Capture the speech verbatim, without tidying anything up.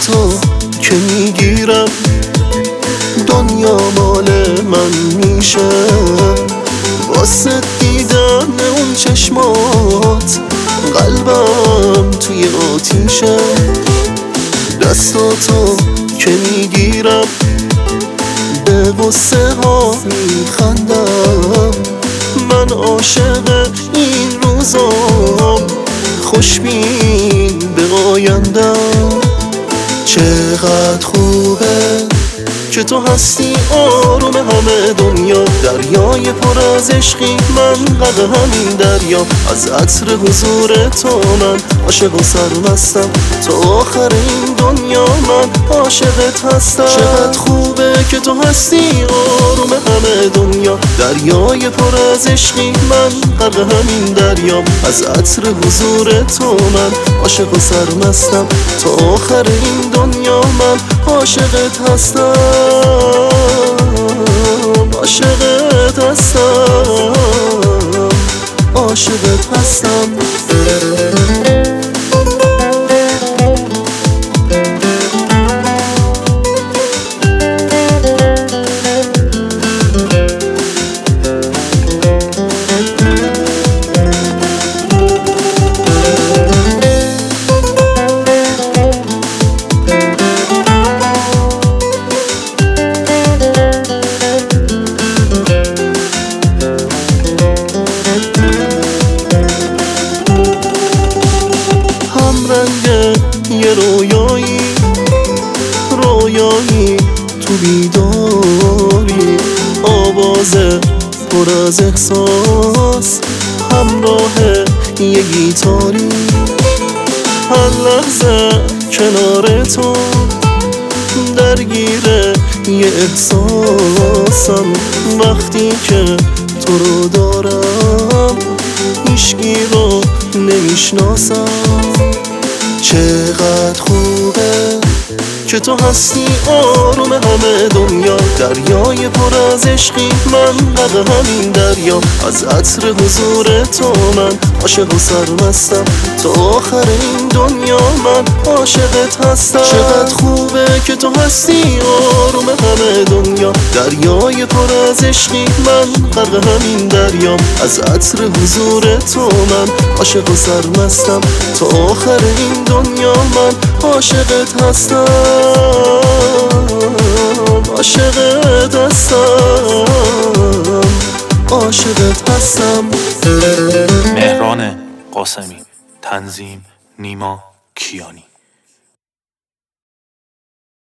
تو که میگیرم دنیا مال من میشه. واسه دیدن اون چشمات قلبم توی آتیشه. دستاتو که میگیرم به غصه ها میخندم. من عاشق این روزام، خوشبین به آیندم. چقدر خوبه که تو هستی آروم همه دنیا. دریای پر از عشقی، من غرق همین دریا. از عطر حضور تو من عاشق و سرمستم. تا آخر این دنیا من عاشقت هستم. چقدر خوبه که تو هستی آروم همه دنیا. دریای پر از عشقی، من غرق همین دریا. از عطر حضور تو من عاشق و سرمستم. تا آخر این دنیا من عاشقت هستم. عاشقت هستم. عاشقت هستم. یه رویایی، رویایی تو بیداری. آواز پر از احساس همراه یه گیتاری. هر لحظه کنار تو درگیر یه احساسم. وقتی که تو رو دارم هیچکی رو نمیشناسم. چقدر خوبه که تو هستی آروم همه دنیا. دریای پر از عشقی، من غرق همین دریا. از عطر حضور تو من عاشق و سرمستم. تا آخر این دنیا من عاشقت هستم. چقدر خوبه که تو هستی آروم همه دنیا. دریای پر از عشقی، من غرق همین دریا. از عطر حضور تو من عاشق و سرمستم. تا آخر این دنیا من عاشقت هستم. عاشقت هستم. عاشقت هستم. مهران قاسمی، تنظیم نیما کیانی.